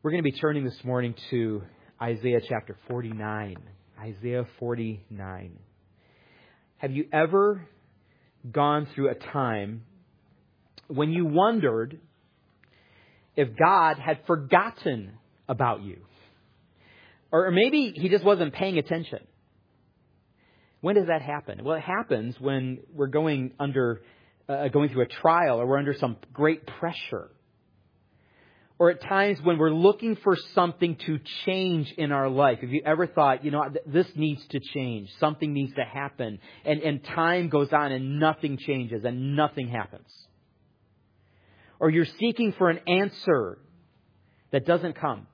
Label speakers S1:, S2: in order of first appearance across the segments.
S1: We're going to be turning this morning to Isaiah chapter 49. Isaiah 49. Have you ever gone through a time when you wondered if God had forgotten about you? Or maybe He just wasn't paying attention. When does that happen? Well, it happens when we're going through a trial, or we're under some great pressure. Or at times when we're looking for something to change in our life. Have you ever thought, this needs to change. Something needs to happen. And time goes on and nothing changes and nothing happens. Or you're seeking for an answer that doesn't come.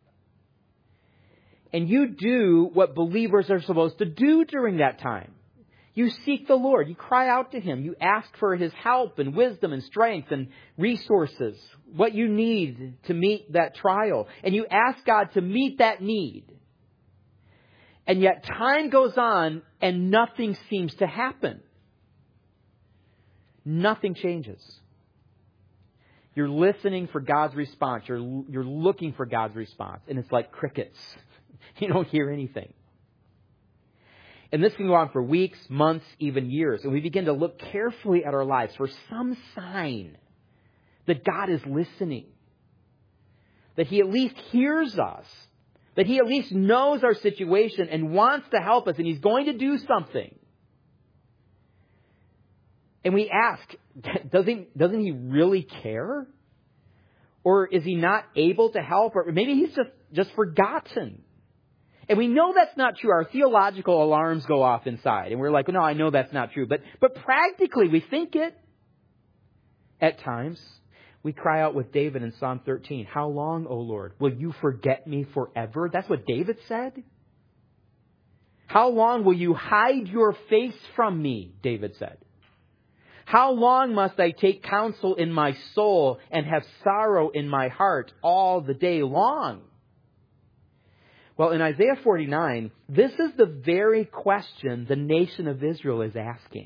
S1: And you do what believers are supposed to do during that time. You seek the Lord. You cry out to Him. You ask for His help and wisdom and strength and resources, what you need to meet that trial. And you ask God to meet that need. And yet time goes on and nothing seems to happen. Nothing changes. You're listening for God's response. You're looking for God's response. And it's like crickets. You don't hear anything. And this can go on for weeks, months, even years. And we begin to look carefully at our lives for some sign that God is listening. That He at least hears us. That He at least knows our situation and wants to help us. And He's going to do something. And we ask, doesn't He really care? Or is He not able to help? Or maybe He's just forgotten. And we know that's not true. Our theological alarms go off inside. And we're like, no, I know that's not true. But practically, we think it. At times, we cry out with David in Psalm 13. How long, O Lord, will you forget me forever? That's what David said. How long will you hide your face from me? David said. How long must I take counsel in my soul and have sorrow in my heart all the day long? Well, in Isaiah 49, this is the very question the nation of Israel is asking.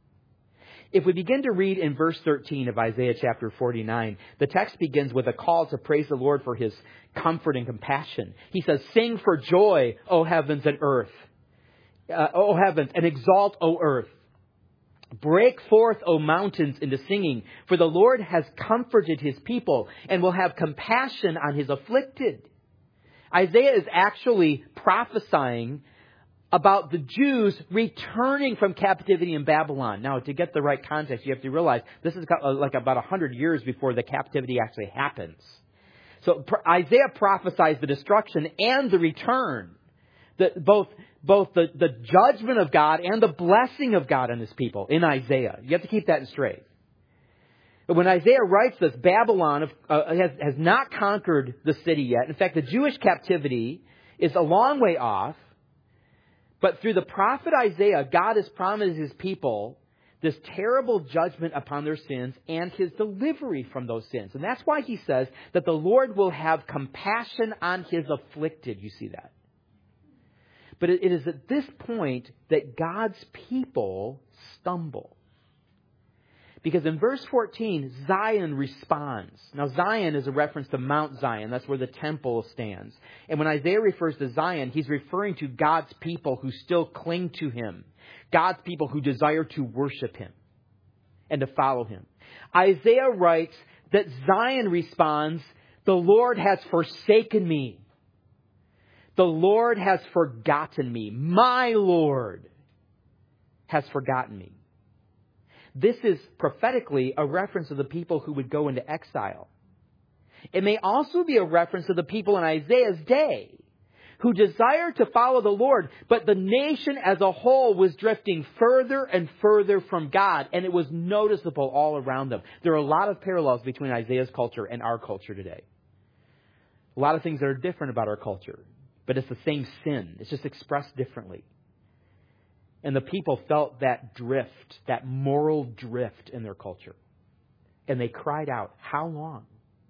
S1: If we begin to read in verse 13 of Isaiah chapter 49, the text begins with a call to praise the Lord for His comfort and compassion. He says, "Sing for joy, O heavens and earth. O heavens, and exalt, O earth. Break forth, O mountains, into singing, for the Lord has comforted His people and will have compassion on His afflicted." Isaiah is actually prophesying about the Jews returning from captivity in Babylon. Now, to get the right context, you have to realize this is like about 100 years before the captivity actually happens. So Isaiah prophesies the destruction and the return. Both the judgment of God and the blessing of God on His people in Isaiah. You have to keep that straight. But when Isaiah writes this, Babylon has not conquered the city yet. In fact, the Jewish captivity is a long way off. But through the prophet Isaiah, God has promised His people this terrible judgment upon their sins and His delivery from those sins. And that's why He says that the Lord will have compassion on His afflicted. You see that? But it is at this point that God's people stumble. Because in verse 14, Zion responds. Now, Zion is a reference to Mount Zion. That's where the temple stands. And when Isaiah refers to Zion, he's referring to God's people who still cling to Him. God's people who desire to worship Him and to follow Him. Isaiah writes that Zion responds, "The Lord has forsaken me. The Lord has forgotten me. My Lord has forgotten me." This is prophetically a reference to the people who would go into exile. It may also be a reference to the people in Isaiah's day who desired to follow the Lord, but the nation as a whole was drifting further and further from God, and it was noticeable all around them. There are a lot of parallels between Isaiah's culture and our culture today. A lot of things that are different about our culture, but it's the same sin. It's just expressed differently. And the people felt that drift, that moral drift in their culture. And they cried out, "How long?"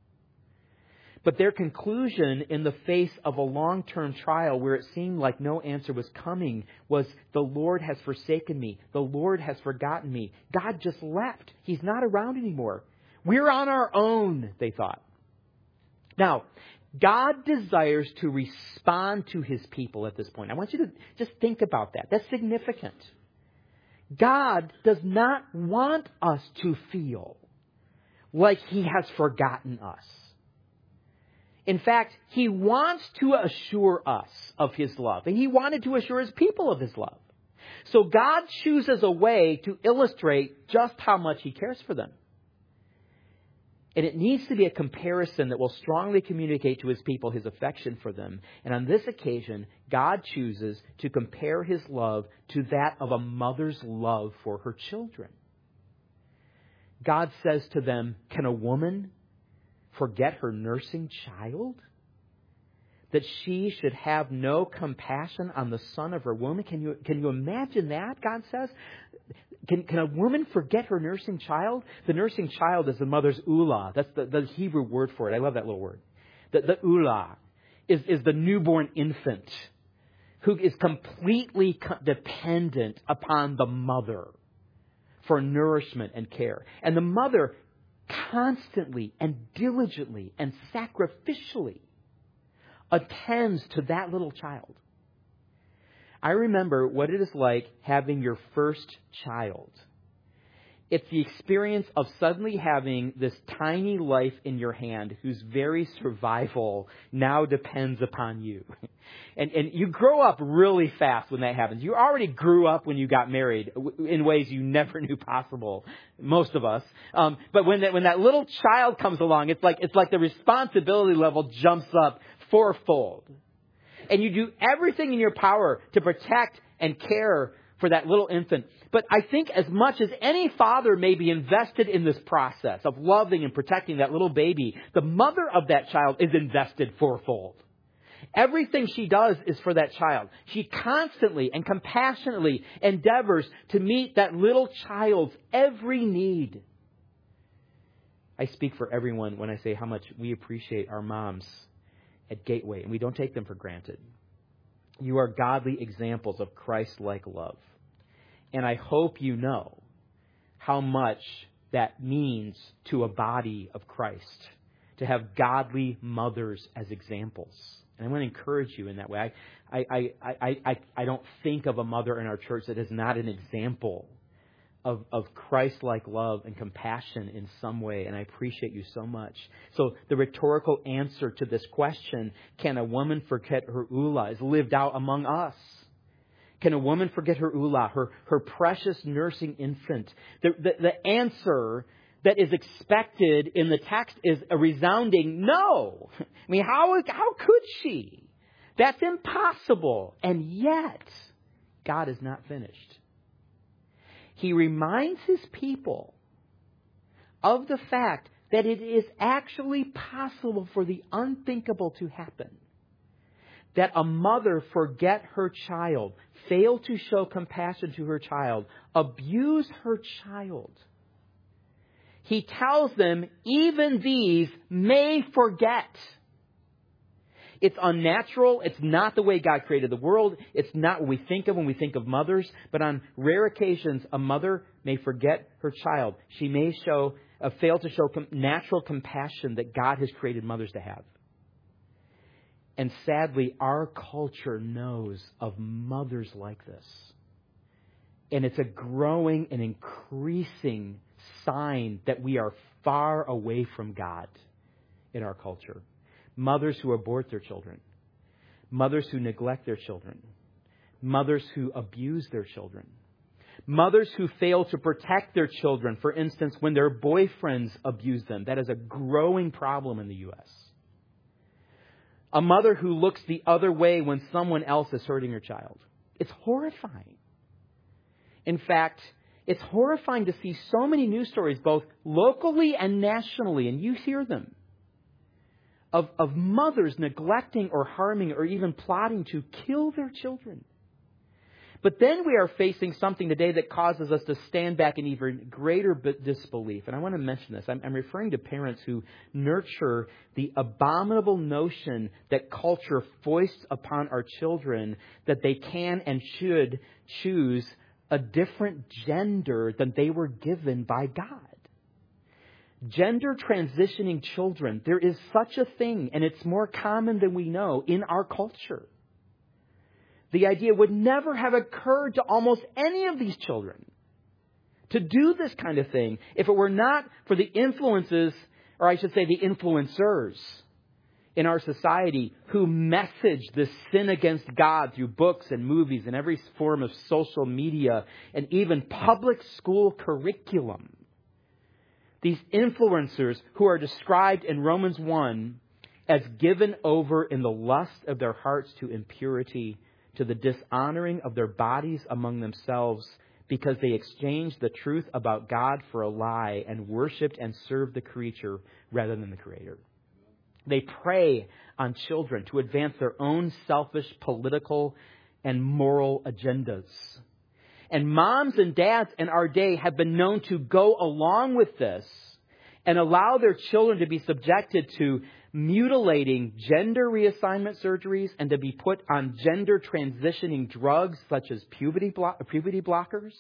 S1: But their conclusion in the face of a long-term trial where it seemed like no answer was coming was, "The Lord has forsaken me. The Lord has forgotten me. God just left. He's not around anymore. We're on our own," they thought. Now, God desires to respond to his people at this point. I want you to just think about that. That's significant. God does not want us to feel like he has forgotten us. In fact, he wants to assure us of his love. And he wanted to assure his people of his love. So God chooses a way to illustrate just how much he cares for them. And it needs to be a comparison that will strongly communicate to his people his affection for them. And on this occasion, God chooses to compare his love to that of a mother's love for her children. God says to them, can a woman forget her nursing child? That she should have no compassion on the son of her womb? Can you imagine that, God says? Can a woman forget her nursing child? The nursing child is the mother's ulah. That's the Hebrew word for it. I love that little word. The ulah is the newborn infant who is completely dependent upon the mother for nourishment and care. And the mother constantly and diligently and sacrificially attends to that little child. I remember what it is like having your first child. It's the experience of suddenly having this tiny life in your hand whose very survival now depends upon you. And you grow up really fast when that happens. You already grew up when you got married in ways you never knew possible, most of us. But when that little child comes along, it's like the responsibility level jumps up fourfold. And you do everything in your power to protect and care for that little infant. But I think as much as any father may be invested in this process of loving and protecting that little baby, the mother of that child is invested fourfold. Everything she does is for that child. She constantly and compassionately endeavors to meet that little child's every need. I speak for everyone when I say how much we appreciate our moms at Gateway, and we don't take them for granted. You are godly examples of Christ-like love. And I hope you know how much that means to a body of Christ, to have godly mothers as examples. And I want to encourage you in that way. I don't think of a mother in our church that is not an example of Christ-like love and compassion in some way, and I appreciate you so much. So the rhetorical answer to this question, can a woman forget her ulah, is lived out among us. Can a woman forget her ulah, her precious nursing infant? The answer that is expected in the text is a resounding no. I mean, how could she? That's impossible. And yet, God is not finished. He reminds his people of the fact that it is actually possible for the unthinkable to happen. That a mother forget her child, fail to show compassion to her child, abuse her child. He tells them, even these may forget. It's unnatural. It's not the way God created the world. It's not what we think of when we think of mothers. But on rare occasions, a mother may forget her child. She may fail to show natural compassion that God has created mothers to have. And sadly, our culture knows of mothers like this. And it's a growing and increasing sign that we are far away from God in our culture. Mothers who abort their children. Mothers who neglect their children. Mothers who abuse their children. Mothers who fail to protect their children, for instance, when their boyfriends abuse them. That is a growing problem in the U.S. A mother who looks the other way when someone else is hurting her child. It's horrifying. In fact, it's horrifying to see so many news stories, both locally and nationally, and you hear them, of mothers neglecting or harming or even plotting to kill their children. But then we are facing something today that causes us to stand back in even greater disbelief. And I want to mention this. I'm referring to parents who nurture the abominable notion that culture foists upon our children that they can and should choose a different gender than they were given by God. Gender transitioning children, there is such a thing, and it's more common than we know in our culture. The idea would never have occurred to almost any of these children to do this kind of thing if it were not for the influences, or I should say the influencers in our society who message this sin against God through books and movies and every form of social media and even public school curriculum. These influencers who are described in Romans 1 as given over in the lust of their hearts to impurity, to the dishonoring of their bodies among themselves, because they exchanged the truth about God for a lie and worshipped and served the creature rather than the Creator. They prey on children to advance their own selfish political and moral agendas. And moms and dads in our day have been known to go along with this and allow their children to be subjected to mutilating gender reassignment surgeries and to be put on gender transitioning drugs such as puberty blockers.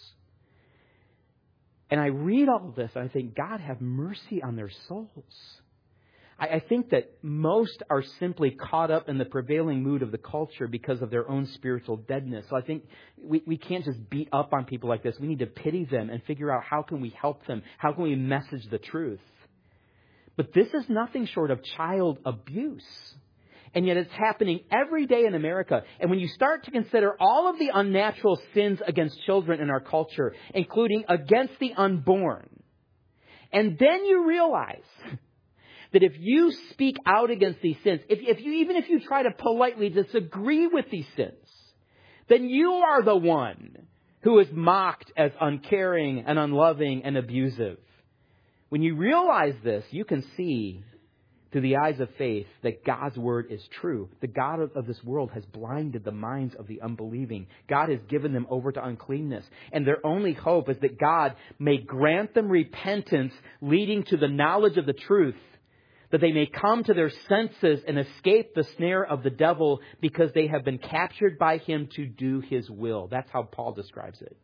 S1: And I read all of this and I think, God, have mercy on their souls. I think that most are simply caught up in the prevailing mood of the culture because of their own spiritual deadness. So I think we can't just beat up on people like this. We need to pity them and figure out how can we help them? How can we message the truth? But this is nothing short of child abuse. And yet it's happening every day in America. And when you start to consider all of the unnatural sins against children in our culture, including against the unborn, and then you realize that if you speak out against these sins, even if you try to politely disagree with these sins, then you are the one who is mocked as uncaring and unloving and abusive. When you realize this, you can see through the eyes of faith that God's word is true. The God of this world has blinded the minds of the unbelieving. God has given them over to uncleanness. And their only hope is that God may grant them repentance leading to the knowledge of the truth, that they may come to their senses and escape the snare of the devil because they have been captured by him to do his will. That's how Paul describes it.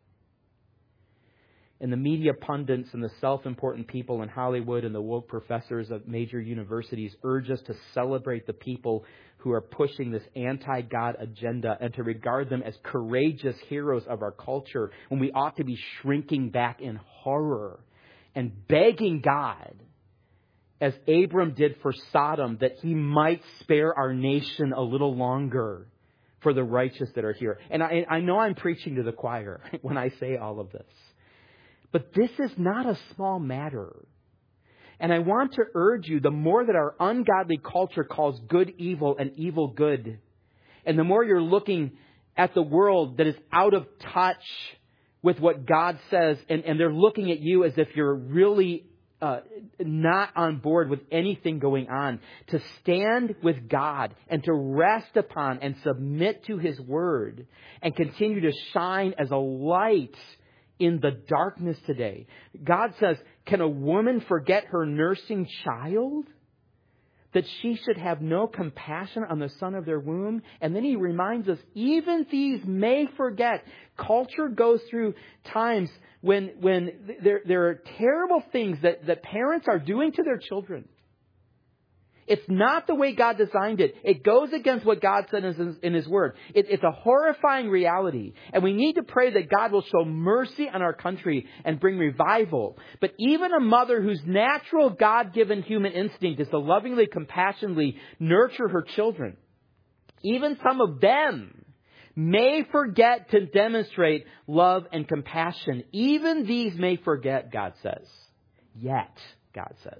S1: And the media pundits and the self-important people in Hollywood and the woke professors of major universities urge us to celebrate the people who are pushing this anti-God agenda and to regard them as courageous heroes of our culture, when we ought to be shrinking back in horror and begging God, as Abram did for Sodom, that he might spare our nation a little longer for the righteous that are here. And I know I'm preaching to the choir when I say all of this. But this is not a small matter. And I want to urge you, the more that our ungodly culture calls good evil and evil good, and the more you're looking at the world that is out of touch with what God says, and they're looking at you as if you're really not on board with anything going on, to stand with God and to rest upon and submit to His Word and continue to shine as a light in the darkness today. God says, can a woman forget her nursing child, that she should have no compassion on the son of their womb? And then He reminds us, even these may forget. Culture goes through times when there are terrible things that parents are doing to their children. It's not the way God designed it. It goes against what God said in His Word. It's a horrifying reality. And we need to pray that God will show mercy on our country and bring revival. But even a mother whose natural God-given human instinct is to lovingly, compassionately nurture her children, even some of them may forget to demonstrate love and compassion. Even these may forget, God says. Yet, God says,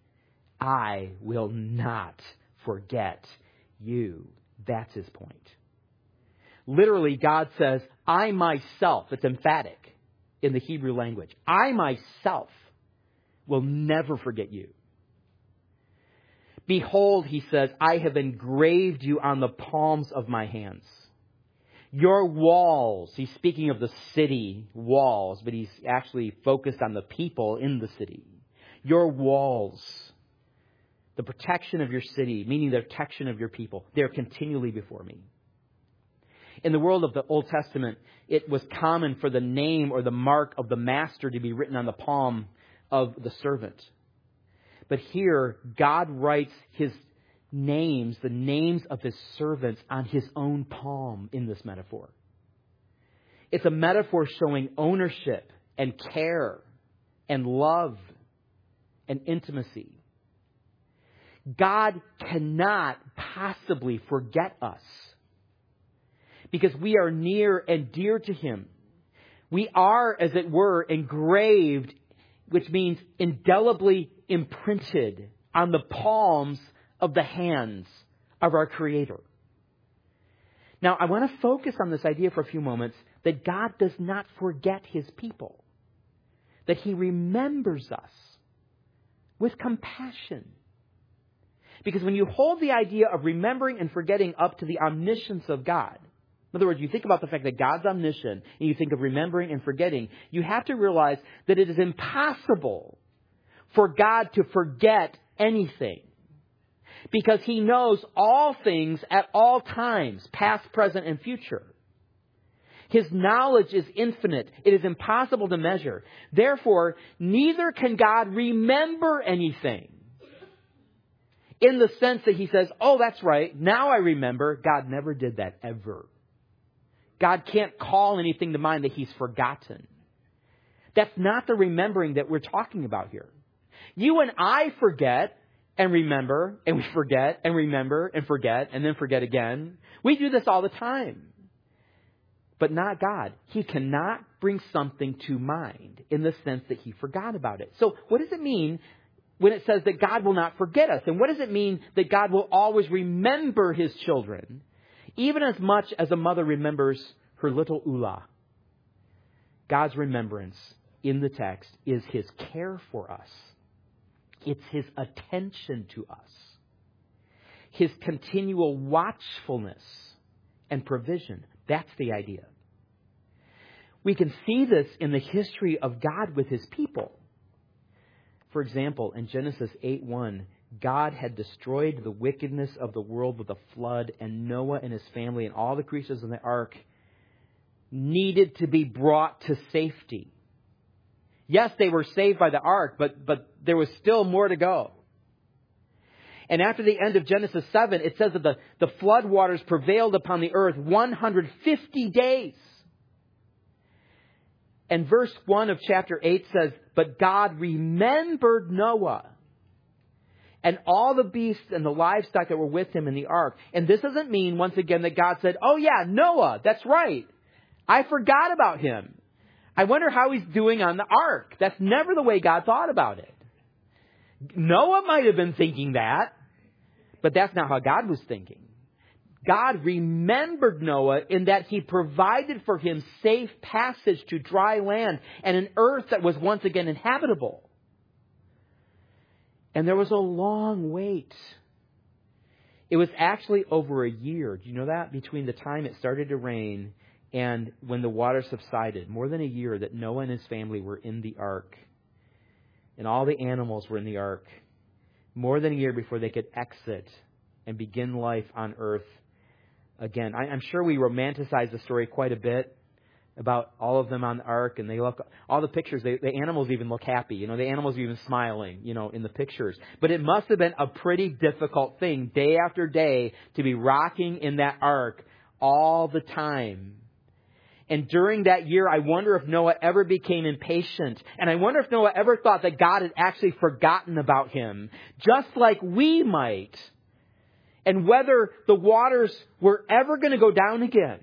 S1: I will not forget you. That's His point. Literally, God says, I myself, it's emphatic in the Hebrew language, I myself will never forget you. Behold, He says, I have engraved you on the palms of my hands. Your walls, He's speaking of the city walls, but He's actually focused on the people in the city. Your walls, the protection of your city, meaning the protection of your people, they're continually before me. In the world of the Old Testament, it was common for the name or the mark of the master to be written on the palm of the servant. But here, God writes his names, the names of his servants, on his own palm in this metaphor. It's a metaphor showing ownership and care and love and intimacy. God cannot possibly forget us because we are near and dear to him. We are, as it were, engraved, which means indelibly imprinted on the palms of the hands of our Creator. Now, I want to focus on this idea for a few moments that God does not forget his people, that he remembers us with compassion. Because when you hold the idea of remembering and forgetting up to the omniscience of God, in other words, you think about the fact that God's omniscient and you think of remembering and forgetting, you have to realize that it is impossible for God to forget anything. Because he knows all things at all times, past, present, and future. His knowledge is infinite. It is impossible to measure. Therefore, neither can God remember anything. In the sense that he says, oh, that's right, now I remember. God never did that, ever. God can't call anything to mind that he's forgotten. That's not the remembering that we're talking about here. You and I forget and remember, and we forget and remember and forget and then forget again. We do this all the time. But not God. He cannot bring something to mind in the sense that he forgot about it. So what does it mean when it says that God will not forget us? And what does it mean that God will always remember his children, even as much as a mother remembers her little Ula? God's remembrance in the text is his care for us. It's his attention to us. His continual watchfulness and provision. That's the idea. We can see this in the history of God with his people. For example, in Genesis 8:1, God had destroyed the wickedness of the world with a flood, and Noah and his family and all the creatures in the ark needed to be brought to safety. Yes, they were saved by the ark, but there was still more to go. And after the end of Genesis 7, it says that the flood waters prevailed upon the earth 150 days. And verse 1 of chapter 8 says, but God remembered Noah and all the beasts and the livestock that were with him in the ark. And this doesn't mean, once again, that God said, oh yeah, Noah, that's right. I forgot about him. I wonder how he's doing on the ark. That's never the way God thought about it. Noah might have been thinking that, but that's not how God was thinking. God remembered Noah in that he provided for him safe passage to dry land and an earth that was once again inhabitable. And there was a long wait. It was actually over a year. Do you know that? Between the time it started to rain and when the water subsided. More than a year that Noah and his family were in the ark. And all the animals were in the ark. More than a year before they could exit and begin life on earth again. I'm sure we romanticize the story quite a bit about all of them on the ark, and they look, all the pictures, the animals even look happy. The animals are even smiling, in the pictures. But it must have been a pretty difficult thing, day after day, to be rocking in that ark all the time. And during that year, I wonder if Noah ever became impatient. And I wonder if Noah ever thought that God had actually forgotten about him, just like we might. And whether the waters were ever going to go down again.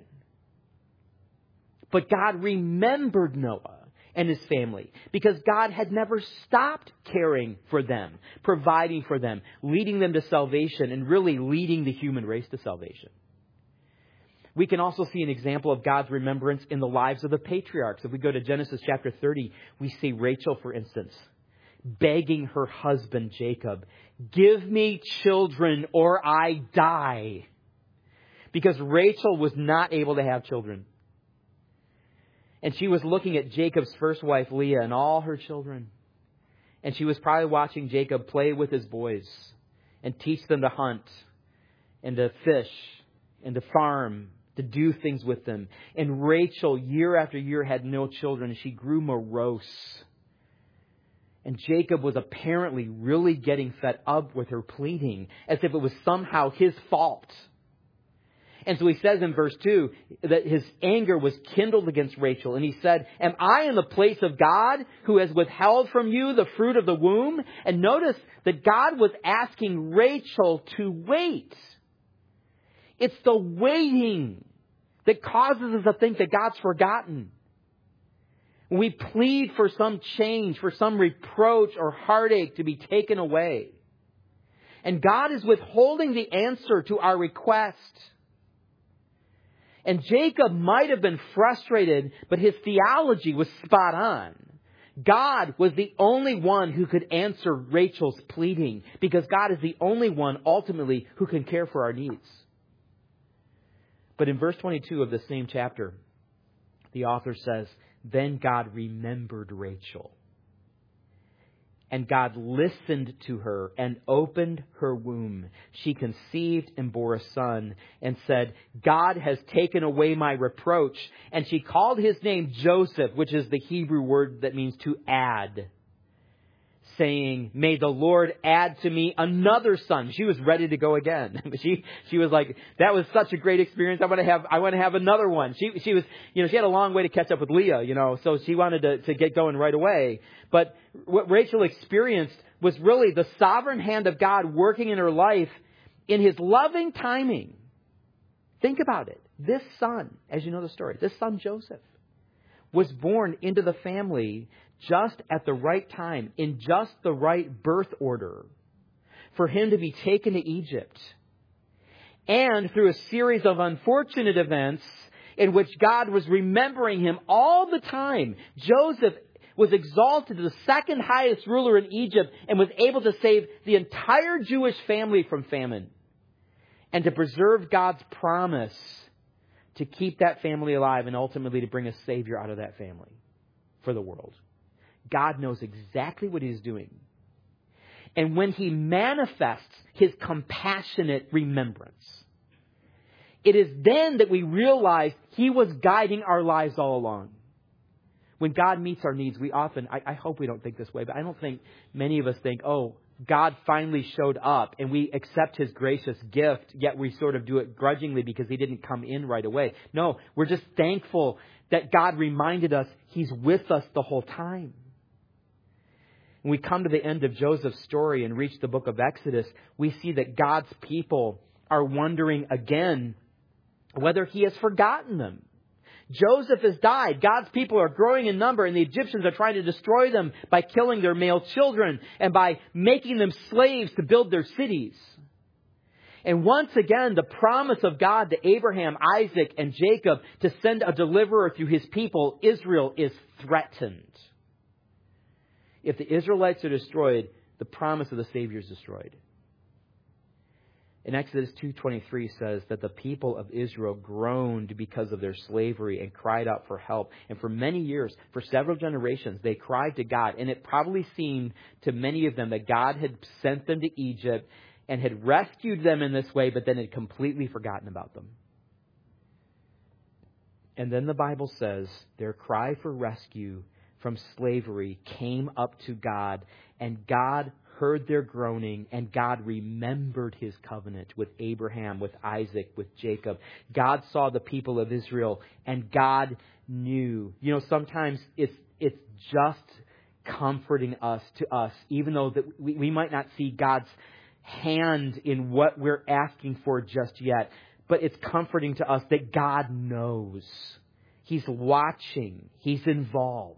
S1: But God remembered Noah and his family because God had never stopped caring for them, providing for them, leading them to salvation, and really leading the human race to salvation. We can also see an example of God's remembrance in the lives of the patriarchs. If we go to Genesis chapter 30, we see Rachel, for instance, begging her husband Jacob, give me children or I die. Because Rachel was not able to have children. And she was looking at Jacob's first wife, Leah, and all her children. And she was probably watching Jacob play with his boys and teach them to hunt and to fish and to farm, to do things with them. And Rachel, year after year, had no children. She grew morose. And Jacob was apparently really getting fed up with her pleading, as if it was somehow his fault. And so he says in verse 2 that his anger was kindled against Rachel. And he said, am I in the place of God who has withheld from you the fruit of the womb? And notice that God was asking Rachel to wait. It's the waiting that causes us to think that God's forgotten. When we plead for some change, for some reproach or heartache to be taken away. And God is withholding the answer to our request. And Jacob might have been frustrated, but his theology was spot on. God was the only one who could answer Rachel's pleading, because God is the only one ultimately who can care for our needs. But in verse 22 of the same chapter, the author says, then God remembered Rachel. And God listened to her and opened her womb. She conceived and bore a son and said, God has taken away my reproach. And she called his name Joseph, which is the Hebrew word that means to add, saying, may the Lord add to me another son. She was ready to go again. She was like, that was such a great experience. I want to have another one. She was, she had a long way to catch up with Leah, so she wanted to get going right away. But what Rachel experienced was really the sovereign hand of God working in her life in his loving timing. Think about it. This son, as you know the story, this son Joseph was born into the family just at the right time, in just the right birth order, for him to be taken to Egypt. And through a series of unfortunate events in which God was remembering him all the time, Joseph was exalted to the second highest ruler in Egypt and was able to save the entire Jewish family from famine and to preserve God's promise to keep that family alive and ultimately to bring a Savior out of that family for the world. God knows exactly what he's doing. And when he manifests his compassionate remembrance, it is then that we realize he was guiding our lives all along. When God meets our needs, we often, I hope we don't think this way, but I don't think many of us think, oh, God finally showed up and we accept his gracious gift, yet we sort of do it grudgingly because he didn't come in right away. No, we're just thankful that God reminded us he's with us the whole time. When we come to the end of Joseph's story and reach the book of Exodus, we see that God's people are wondering again whether he has forgotten them. Joseph has died. God's people are growing in number, and the Egyptians are trying to destroy them by killing their male children and by making them slaves to build their cities. And once again, the promise of God to Abraham, Isaac, and Jacob to send a deliverer through his people, Israel, is threatened. If the Israelites are destroyed, the promise of the Savior is destroyed. In Exodus 2:23 says that the people of Israel groaned because of their slavery and cried out for help. And for many years, for several generations, they cried to God. And it probably seemed to many of them that God had sent them to Egypt and had rescued them in this way, but then had completely forgotten about them. And then the Bible says their cry for rescue from slavery came up to God, and God heard their groaning, and God remembered his covenant with Abraham, with Isaac, with Jacob. God saw the people of Israel, and God knew. Sometimes it's just comforting to us, even though that we might not see God's hand in what we're asking for just yet. But it's comforting to us that God knows. He's watching. He's involved.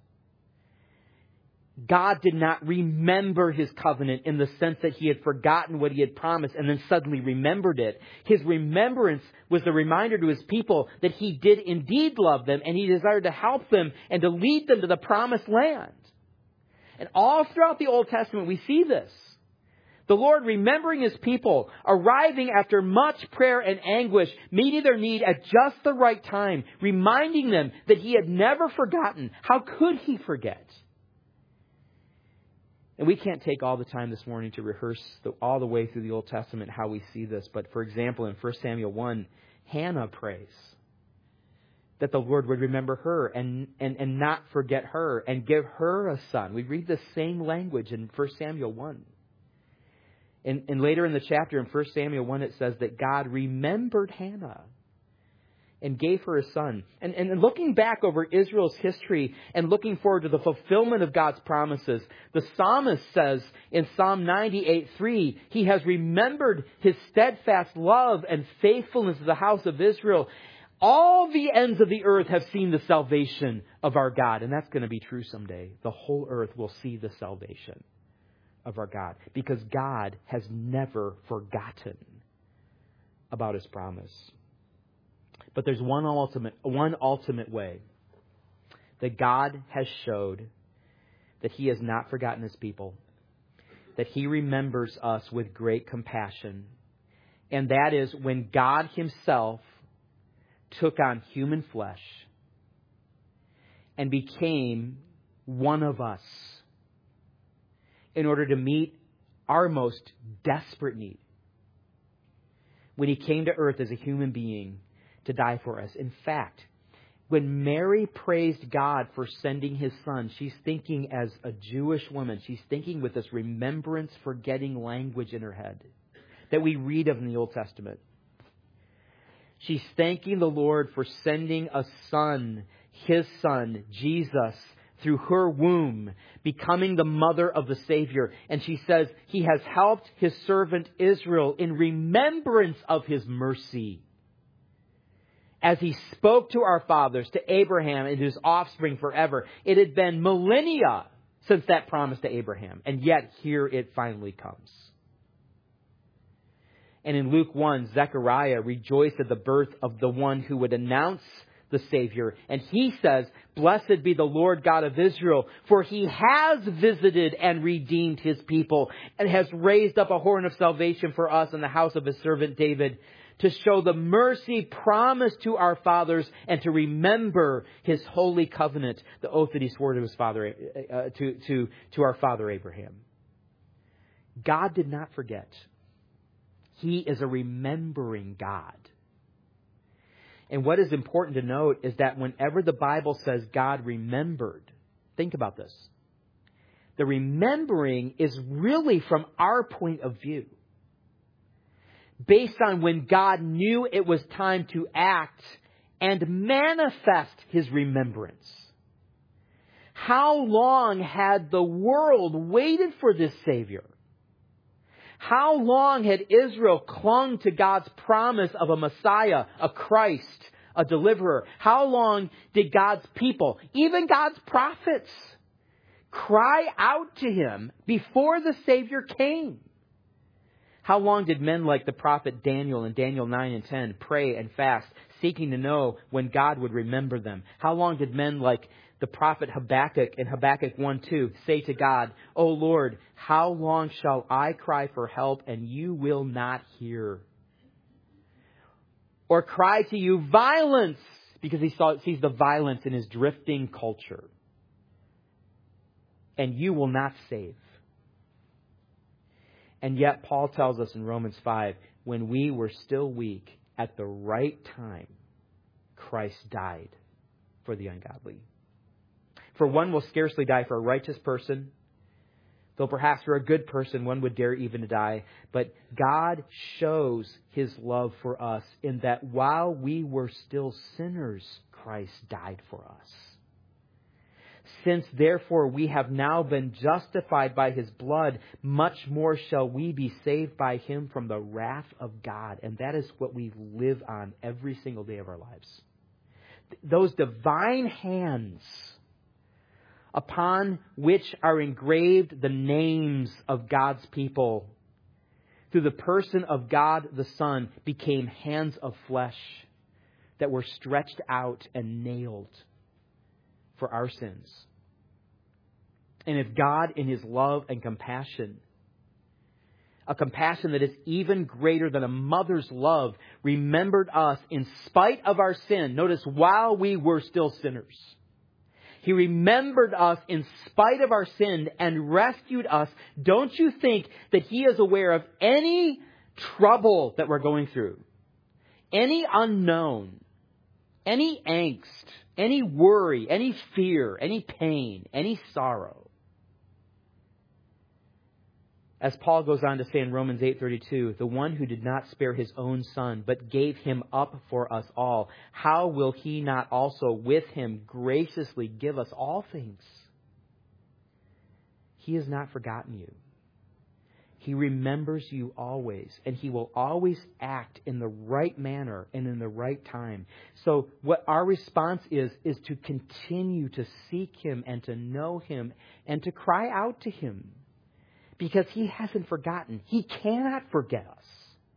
S1: God did not remember his covenant in the sense that he had forgotten what he had promised and then suddenly remembered it. His remembrance was the reminder to his people that he did indeed love them, and he desired to help them and to lead them to the promised land. And all throughout the Old Testament, we see this. The Lord remembering his people, arriving after much prayer and anguish, meeting their need at just the right time, reminding them that he had never forgotten. How could he forget? And we can't take all the time this morning to rehearse all the way through the Old Testament how we see this. But for example, in 1 Samuel 1, Hannah prays. that the Lord would remember her and not forget her and give her a son. We read the same language in 1 Samuel 1. And later in the chapter, in 1 Samuel 1, it says that God remembered Hannah and gave her a son. And looking back over Israel's history and looking forward to the fulfillment of God's promises, the psalmist says in Psalm 98:3, He has remembered His steadfast love and faithfulness to the house of Israel. All the ends of the earth have seen the salvation of our God. And that's going to be true someday. The whole earth will see the salvation of our God, because God has never forgotten about His promise. But there's one ultimate way that God has showed that He has not forgotten His people, that He remembers us with great compassion. And that is when God Himself took on human flesh and became one of us in order to meet our most desperate need. When He came to earth as a human being to die for us. In fact, when Mary praised God for sending His Son, she's thinking as a Jewish woman. She's thinking with this remembrance forgetting language in her head that we read of in the Old Testament. She's thanking the Lord for sending a Son, His Son, Jesus, through her womb, becoming the mother of the Savior. And she says, He has helped His servant Israel in remembrance of His mercy. As He spoke to our fathers, to Abraham and his offspring forever. It had been millennia since that promise to Abraham. And yet here it finally comes. And in Luke 1, Zechariah rejoiced at the birth of the one who would announce the Savior. And he says, Blessed be the Lord God of Israel, for He has visited and redeemed His people and has raised up a horn of salvation for us in the house of His servant David, to show the mercy promised to our fathers and to remember His holy covenant, the oath that He swore to His father, to our father Abraham. God did not forget. He is a remembering God. And what is important to note is that whenever the Bible says God remembered, think about this. The remembering is really from our point of view, based on when God knew it was time to act and manifest His remembrance. How long had the world waited for this Savior? How long had Israel clung to God's promise of a Messiah, a Christ, a deliverer? How long did God's people, even God's prophets, cry out to Him before the Savior came? How long did men like the prophet Daniel in Daniel 9 and 10 pray and fast, seeking to know when God would remember them? How long did men like the prophet Habakkuk in Habakkuk 1:2 say to God, O Lord, how long shall I cry for help and You will not hear? Or cry to You violence, because he sees the violence in his drifting culture, and You will not save. And yet Paul tells us in Romans 5, when we were still weak, at the right time, Christ died for the ungodly. For one will scarcely die for a righteous person, though perhaps for a good person one would dare even to die. But God shows His love for us in that while we were still sinners, Christ died for us. Since therefore we have now been justified by His blood, much more shall we be saved by Him from the wrath of God. And that is what we live on every single day of our lives. Those divine hands upon which are engraved the names of God's people, through the person of God the Son, became hands of flesh that were stretched out and nailed for our sins. And if God, in His love and compassion, a compassion that is even greater than a mother's love, remembered us in spite of our sin, notice, while we were still sinners, He remembered us in spite of our sin and rescued us. Don't you think that He is aware of any trouble that we're going through, any unknown, any angst, any worry, any fear, any pain, any sorrow. As Paul goes on to say in Romans 8:32, the one who did not spare his own son, but gave him up for us all, how will he not also with him graciously give us all things? He has not forgotten you. He remembers you always, and he will always act in the right manner and in the right time. So what our response is to continue to seek him and to know him and to cry out to him. Because he hasn't forgotten. He cannot forget us.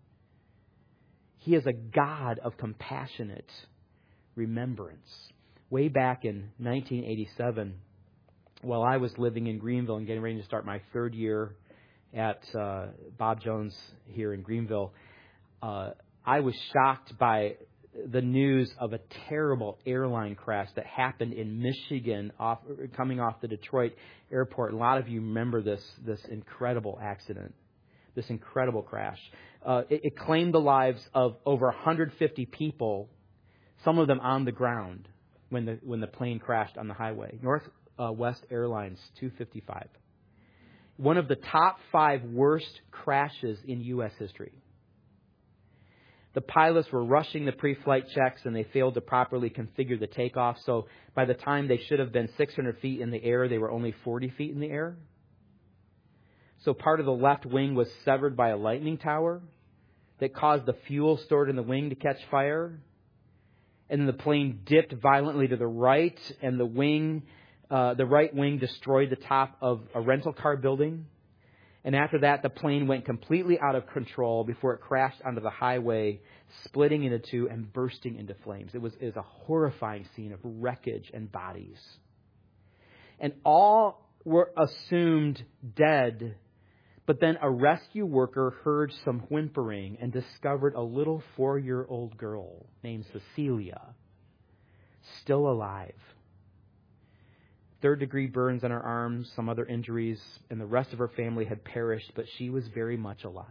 S1: He is a God of compassionate remembrance. Way back in 1987, while I was living in Greenville and getting ready to start my third year at Bob Jones here in Greenville, I was shocked by the news of a terrible airline crash that happened in Michigan, coming off the Detroit airport. A lot of you remember this incredible accident, this incredible crash. It claimed the lives of over 150 people, some of them on the ground, when the plane crashed on the highway. Northwest Airlines 255. One of the top 5 worst crashes in U.S. history. The pilots were rushing the pre-flight checks and they failed to properly configure the takeoff. So by the time they should have been 600 feet in the air, they were only 40 feet in the air. So part of the left wing was severed by a lightning tower that caused the fuel stored in the wing to catch fire. And then the plane dipped violently to the right, and the right wing destroyed the top of a rental car building. And after that, the plane went completely out of control before it crashed onto the highway, splitting into two and bursting into flames. It was a horrifying scene of wreckage and bodies. And all were assumed dead. But then a rescue worker heard some whimpering and discovered a little 4-year-old girl named Cecilia, still alive. 3rd-degree burns on her arms, some other injuries, and the rest of her family had perished, but she was very much alive.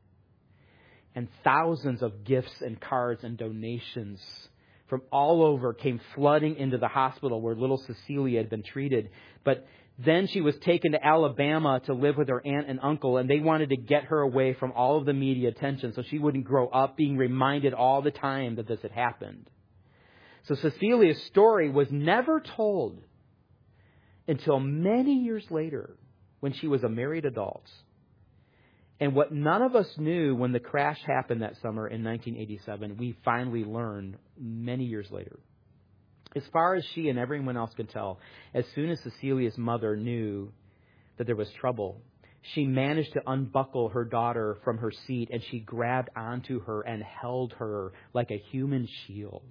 S1: And thousands of gifts and cards and donations from all over came flooding into the hospital where little Cecilia had been treated. But then she was taken to Alabama to live with her aunt and uncle, and they wanted to get her away from all of the media attention so she wouldn't grow up being reminded all the time that this had happened. So Cecilia's story was never told until many years later when she was a married adult. And what none of us knew when the crash happened that summer in 1987, we finally learned many years later. As far as she and everyone else could tell, as soon as Cecilia's mother knew that there was trouble, she managed to unbuckle her daughter from her seat, and she grabbed onto her and held her like a human shield,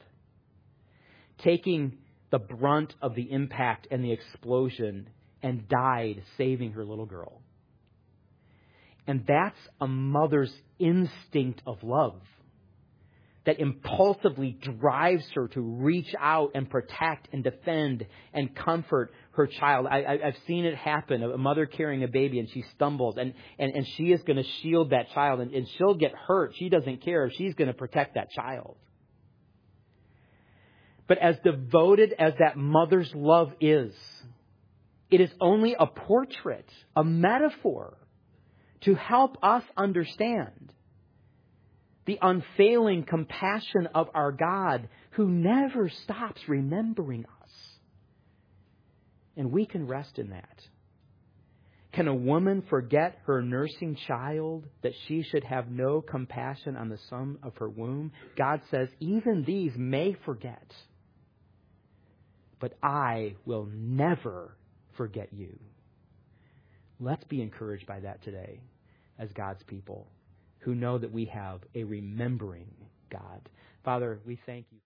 S1: taking the brunt of the impact and the explosion, and died saving her little girl. And that's a mother's instinct of love that impulsively drives her to reach out and protect and defend and comfort her child. I've seen it happen, a mother carrying a baby and she stumbles and she is going to shield that child and she'll get hurt. She doesn't care. She's going to protect that child. But as devoted as that mother's love is, it is only a portrait, a metaphor to help us understand the unfailing compassion of our God who never stops remembering us. And we can rest in that. Can a woman forget her nursing child that she should have no compassion on the son of her womb? God says, even these may forget, but I will never forget you. Let's be encouraged by that today as God's people who know that we have a remembering God. Father, we thank you.